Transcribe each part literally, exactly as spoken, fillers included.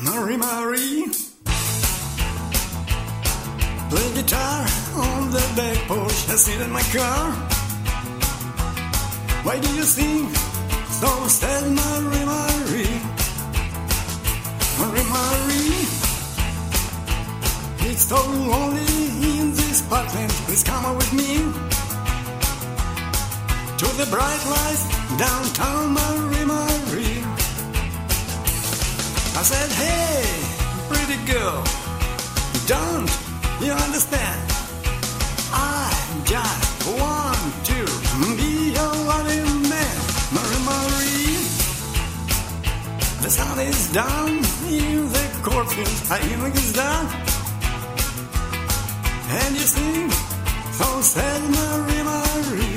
Marie Marie, play guitar on the back porch. I sit in my car. Why do you sing so sad, Marie Marie? Marie Marie, it's so lonely in this apartment. Please come out with me to the bright lights downtown, Marie Marie. I said, hey, pretty girl, don't you understand? I just want to be your loving man, Marie Marie. The sun is down in the cornfield, I evening is done, and you sing so sad, Marie Marie.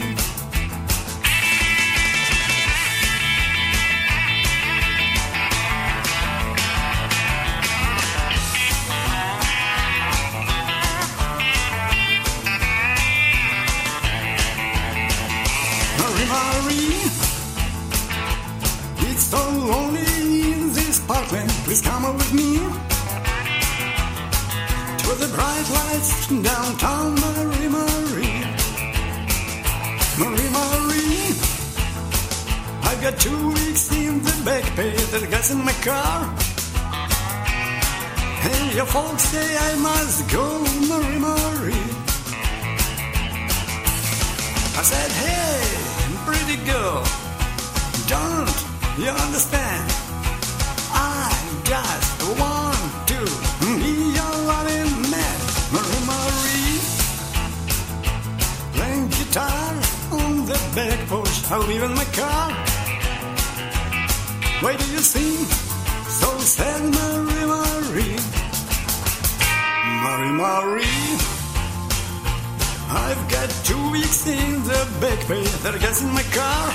Marie, it's so lonely in this apartment. Please come out with me to the bright lights downtown, Marie Marie. Marie Marie, I've got two weeks in the back pay that gas in my car, and your folks say I must go, Marie Marie. I said, hey, pretty girl, don't you understand? I just want to be your loving man, Marie Marie. Playing guitar on the back porch, I live in my car. Why do you sing so sad, Marie Marie? Marie Marie, I've got two weeks in the back pay that gas in my car,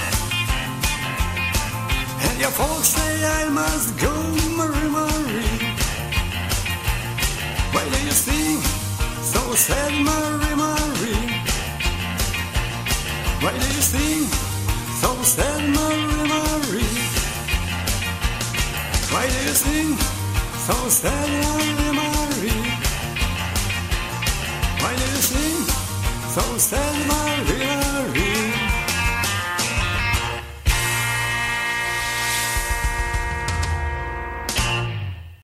and your folks say I must go, Marie Marie. Why do you sing so sad, Marie Marie? Why do you sing so sad, Marie Marie? Why do you sing so sad, Marie Marie? Why do you sing so sad, Marie Marie?